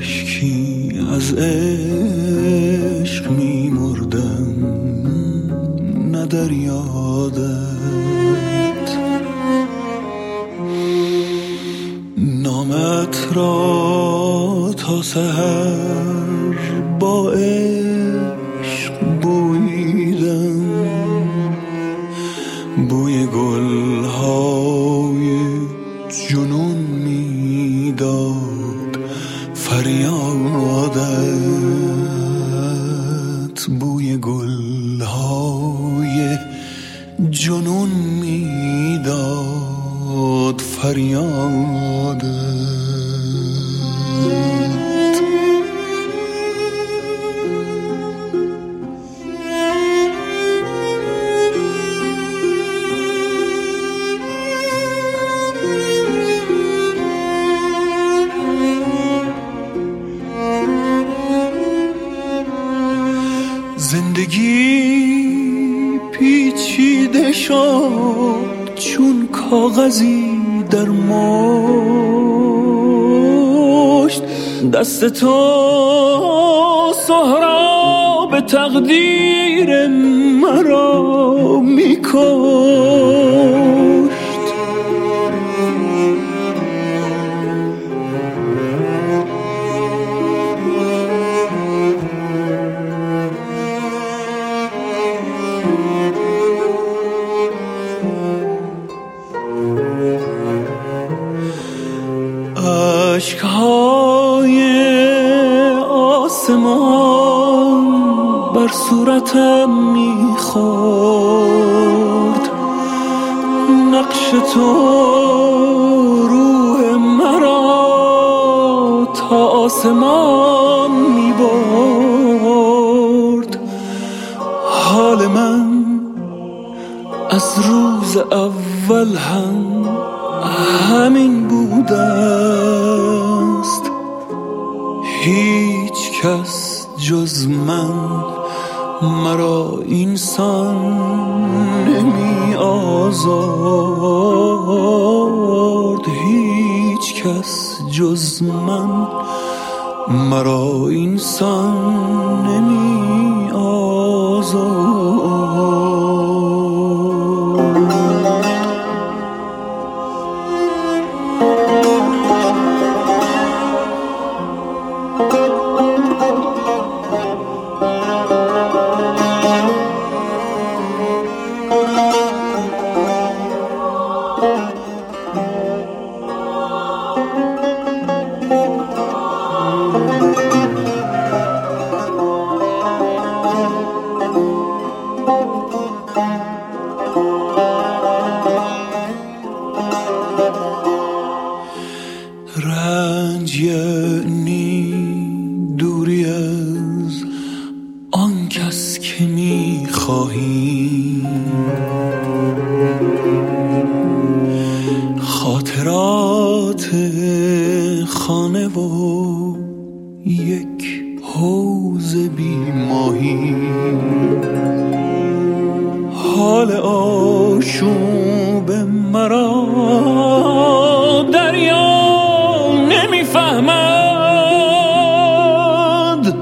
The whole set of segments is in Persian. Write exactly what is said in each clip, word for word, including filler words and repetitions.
کاشکی از عشق می مردم نه در یادت، نامت را تا سحر با عشق بوییدم، بوی گلهای جنون میداد فریادت، بوی گلهای جنون میداد فریادت. زندگی پیچیده شد چون کاغذی در مشت، دست تو سهراب تقدیر مرا میکشت. اشک‌های آسمان بر صورتم می‌خورد، نقش تو روح مرا تا آسمان می‌برد. حال من از روز اول هم همین بوده است، هیچ کس جز من مرا اینسان نمی آزارد، هیچ کس جز من مرا اینسان نمی آزارد. رنج یعنی دوری از آن کس که می‌خواهی، خاطرات خانه و یک حوض بی ماهی، حال آشوب مرا دریا نمیفهمد،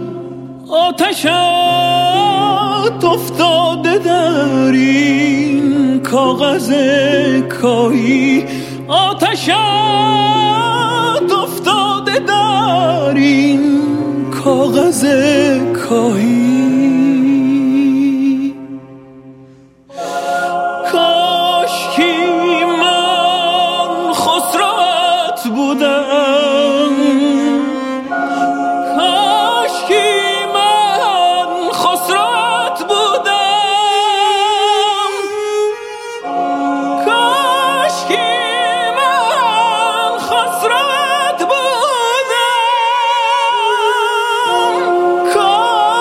آتشت افتاده در این کاغذ کاهی، آتشت افتاده در این کاغذ کاهی. کاشکی من خسروت بودم، کاشکی من خسروت بودم، کاشکی من خسروت بودم،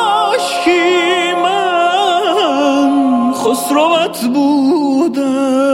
کاشکی من خسروت بودم.